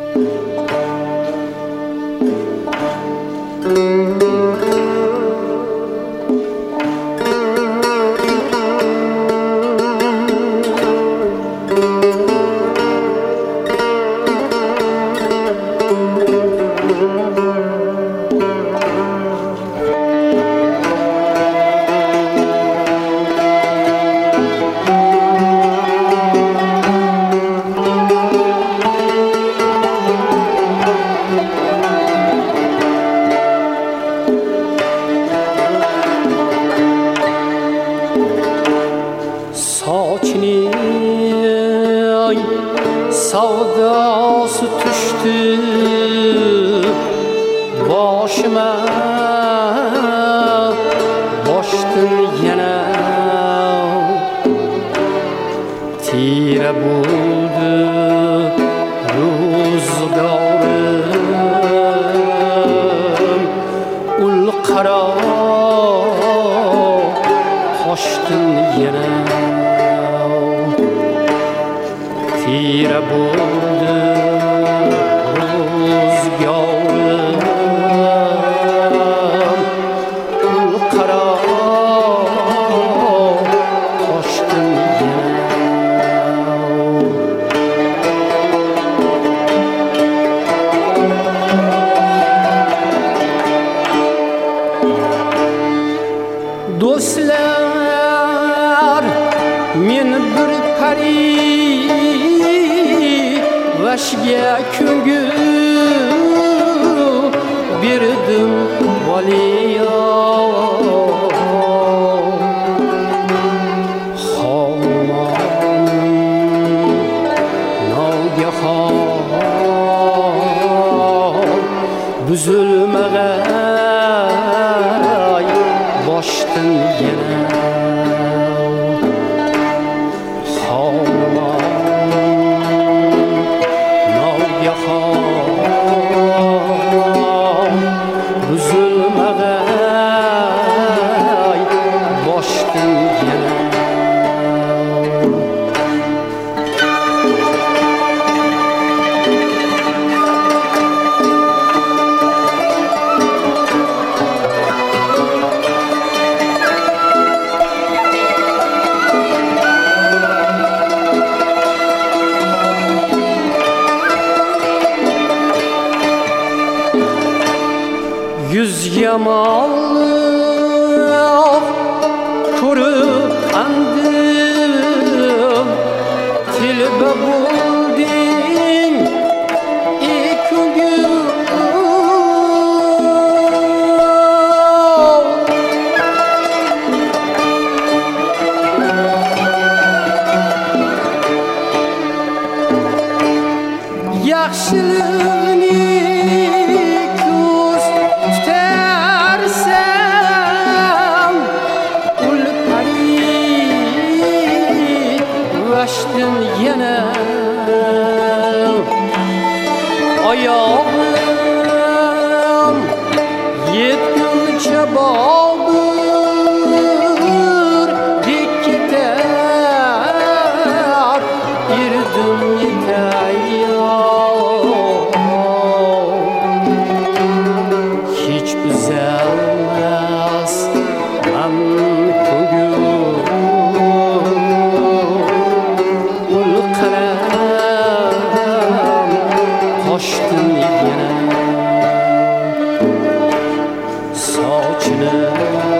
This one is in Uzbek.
savdosi tushdi boshima, boshdan yana tira bo'ldi ro'zgorim, ul qaro toshdan yana tira bo'ldi ro'zgorim, ul qaro toshdan yana. Do'stlar, men bir pari vashga ko'ngil berdim valiyo, nogahon buzilmag'ay boshdan yana buzilmag'ay boshdan yana. Yüz yamallık ko'rib andim, tilba bo'lding ko'ngil. Yaxshilikni boshdan yana oyog'im yetguncha bobur deb ketar erdim yetayyor, hech uzalmas ham ko'ngil. Toshdan yana sochini